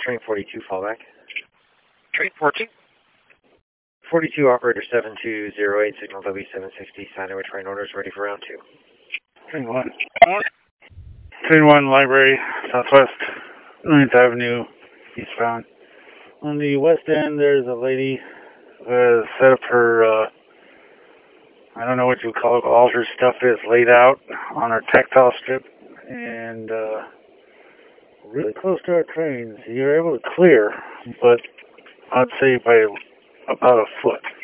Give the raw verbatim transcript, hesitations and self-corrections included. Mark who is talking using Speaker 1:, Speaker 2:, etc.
Speaker 1: Train forty-two, fallback.
Speaker 2: Train fourteen.
Speaker 1: forty-two, operator seven two zero eight, signal W seven sixty, sign away train orders, ready for round two.
Speaker 3: Train one. Train one, library, southwest, ninth Avenue, eastbound. On the west end, there's a lady who has set up her, uh, I don't know what you would call it, all her stuff is laid out on her tactile strip, and uh, really close to our trains. You're able to clear, but I'd say by about a foot.